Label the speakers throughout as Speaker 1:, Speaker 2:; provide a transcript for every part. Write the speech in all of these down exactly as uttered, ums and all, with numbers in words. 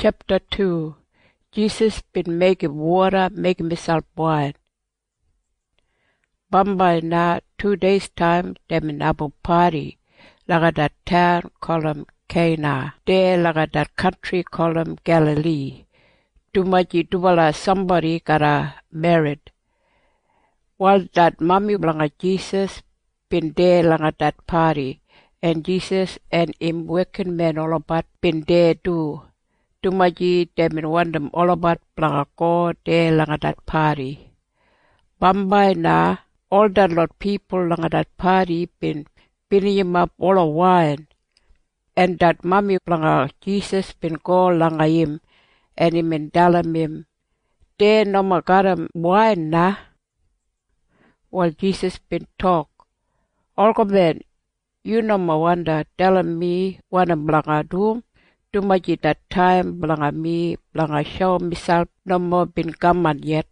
Speaker 1: Chapter two. Jesus been making water, making himself wine. Bombay na two days time, them in Abu party, like that town call 'em Cana. There like that country call 'em Galilee. Tumaji dubala somebody got married. While that mommy blanga Jesus been there like that party, and Jesus and him working men all about been there too. Tumaji them in one them all about blanga go there like that party. Bombay na all that lot people like that party been pinning him up all a wine. And that mommy blanga Jesus been go langa him and him in dalam him. There no ma got him wine na. While Jesus been talk. All go ben, you no ma wonder telling me wanna blanga doom. Too much at that time blanga me blanga show myself no more been gaman yet.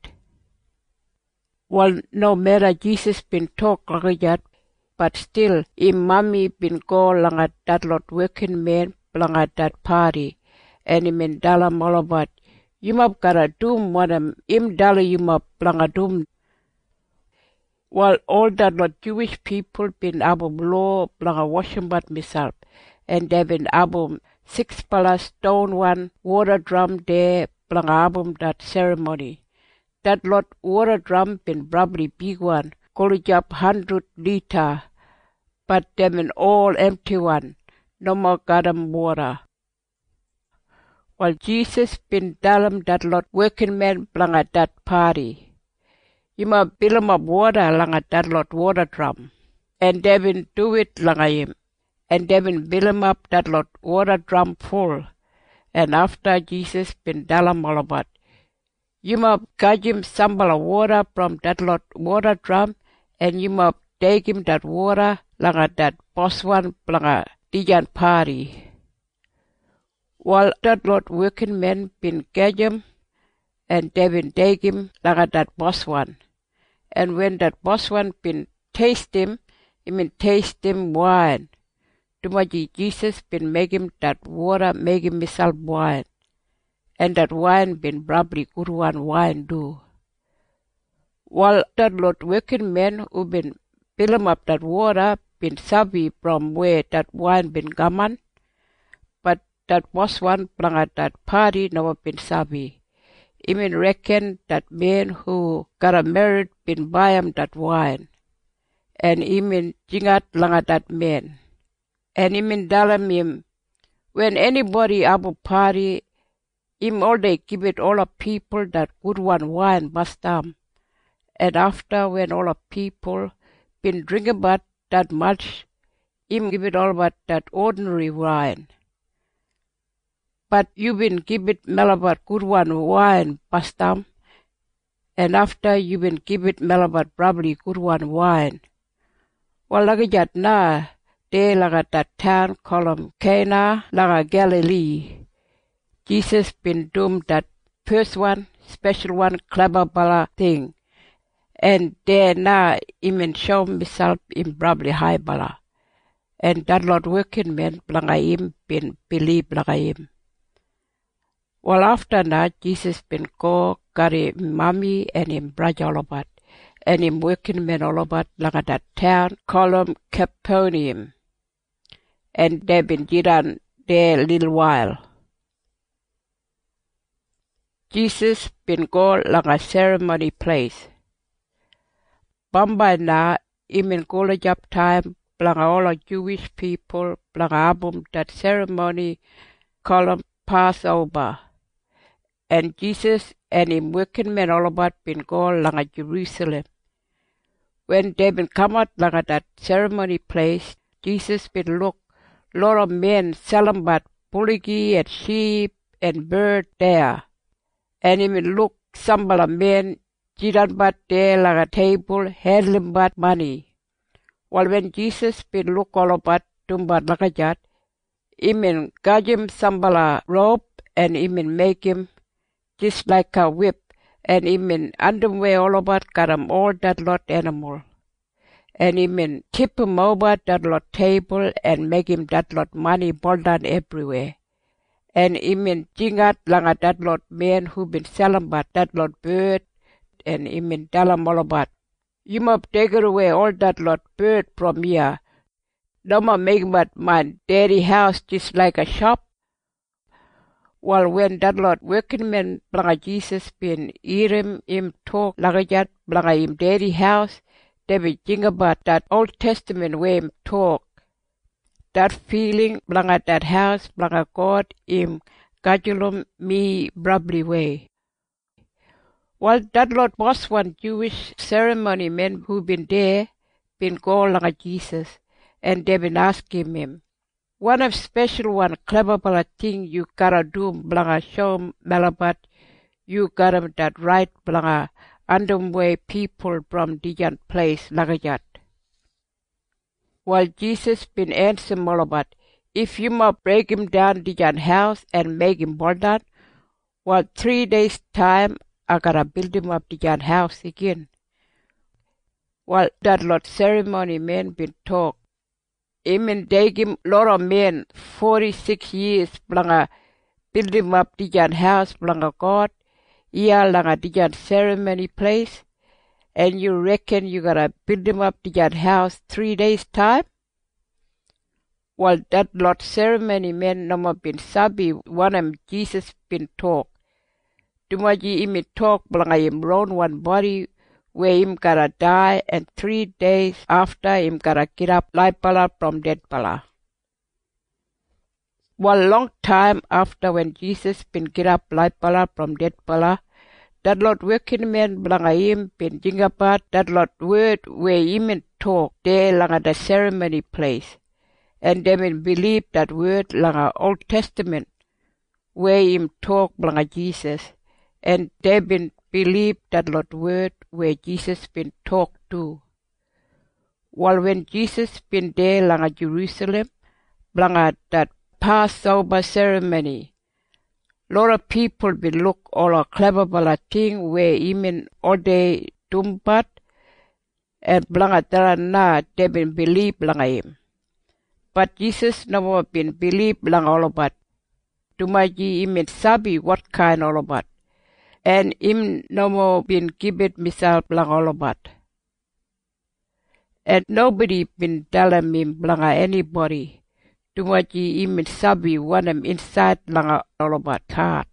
Speaker 1: Well, no matter Jesus been talk like that, but still him mommy been go langa that lot working men blanga that party, and him in dalam all about you must gotta doom what him him dala you must blanga doom. While all that lot Jewish people been able law blanga washing but myself, and they been able six pala stone one water drum there blanga able that ceremony. That lot water drum been probably big one, college up hundred liter, but them in all empty one, no more got 'em water. While Jesus been dalam that lot working men blanga that party. You must build 'em up water langa that lot water drum, and they been do it langa him, and they been build 'em up that lot water drum full, and after Jesus been dalam all about. You must catch him sambal water from that lot water drum, and you must take him that water langa that boss one blanga dijan party. While that lot working men been catch him, and they been take him langa that boss one. And when that boss one been taste him, he been taste him wine. Tumaji Jesus been make him that water, make him himself wine. And that wine been probably good one wine do. While that lot working men who been fill 'em up that water been savvy from where that wine been gaman, but that boss one blanga that party never been savvy. Even reckon that man who got a married been buy 'em that wine, and even jingat langa that man, and even dalam him when anybody able party. Him all they give it all of people that good one wine bastam. And after when all of people been drinking about that much, him give it all about that ordinary wine. But you been give it mel about good one wine bastam. And after you been give it mel about probably good one wine. Well like that na, they like that town call 'em Cana, like Galilee. Jesus been doomed that first one, special one, clever bala thing. And there now, him show himself in probably high bala. And that lot working men, blanga him, been believe blanga him. Well, after that, Jesus been go, got him mommy and him brother all about. And him working men all about, blanga that town, call 'em Capernaum. And they been jiran there a little while. Jesus been go like a ceremony place. Bombay na him in college up time blanga all the Jewish people blanga album that ceremony call 'em Passover. And Jesus and him working men all about been go like Jerusalem. When they been come out like that ceremony place, Jesus been look lot of men selling but bullocky and sheep and bird there. And him look sambala men jiran but there like a table handling but money. While when Jesus been look all about tumbat like that, him got him sambala rope and him make him just like a whip, and him underwear all about got him all that lot animal. And him tip him over that lot table and make him that lot money ball down everywhere. and imin jingat langa datlot men who been salambat datlot bird, and imin dalamolabat. You must take it away all datlot bird from here. Doma make my daddy house just like a shop. While when datlot working men blanga Jesus been hearing him talk lagajat blanga him daddy house, they be think about that Old Testament way him talk. That feeling blanga that house blanga God him gajulum me brably way. While that Lord was one Jewish ceremony men who been there, been called langa Jesus, and they been asking him, one of special one clever bala thing you gotta do blanga show malabat, you gotta that right blanga andum way people from dijan place lagajat. While Jesus been answer malabat, if you must break him down dijan house and make him boldan, while three days time I gotta build him up dijan house again. While that Lord ceremony men been talk, him and take him lot of men forty-six years blanga build him up dijan house blanga God, yeah langa dijan ceremony place, and you reckon you gotta build him up dijan house three days time? While that Lord ceremony men no been sabi one of Jesus been talk. Dumaji him talk blanga him round one body where him gotta die, and three days after him gotta get up like pala from dead pala. One long time after when Jesus been get up like pala from dead pala, that Lord working man blanga him been jingapat that Lord word where him talk there langa the ceremony place, and they been believe that word langa Old Testament where him talk blanga Jesus, and they been believe that Lord word where Jesus been talk to. While when Jesus been there langa Jerusalem, blanga that Passover ceremony, lot of people been look all a clever bala thing where even all day tumpat, and blanga tarana they been believe blanga him. But Jesus never been believe blanga all about. Tumaji imen sabi what kind all about. And him no more been given misal blanga all about. And nobody been telling him blanga anybody. Tumaji him sabi one him inside blanga all about heart.